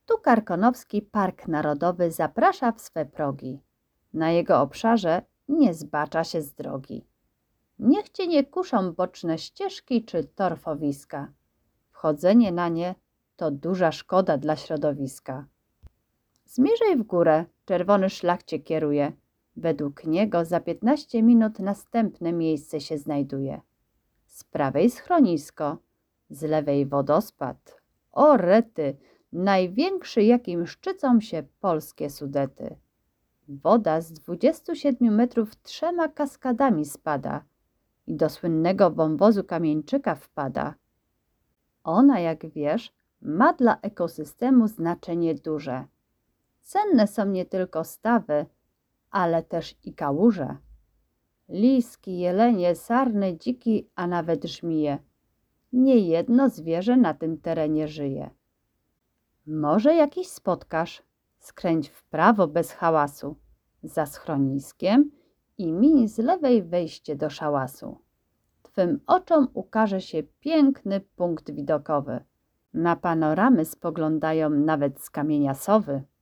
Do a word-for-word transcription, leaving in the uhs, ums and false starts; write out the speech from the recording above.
Tu Karkonoski Park Narodowy zaprasza w swe progi. Na jego obszarze nie zbacza się z drogi. Niech cię nie kuszą boczne ścieżki czy torfowiska. Wchodzenie na nie to duża szkoda dla środowiska. Zmierzaj w górę, czerwony szlak cię kieruje. Według niego za piętnaście minut następne miejsce się znajduje. Z prawej schronisko, z lewej wodospad. O rety, największy jakim szczycą się polskie Sudety. Woda z dwudziestu siedmiu metrów trzema kaskadami spada i do słynnego wąwozu Kamieńczyka wpada. Ona, jak wiesz, ma dla ekosystemu znaczenie duże. Cenne są nie tylko stawy, ale też i kałuże. Liski, jelenie, sarny, dziki, a nawet żmije. Niejedno zwierzę na tym terenie żyje. Może jakiś spotkasz, skręć w prawo bez hałasu, za schroniskiem i miń z lewej wejście do szałasu. Twym oczom ukaże się piękny punkt widokowy. Na panoramy spoglądają nawet z kamienia sowy.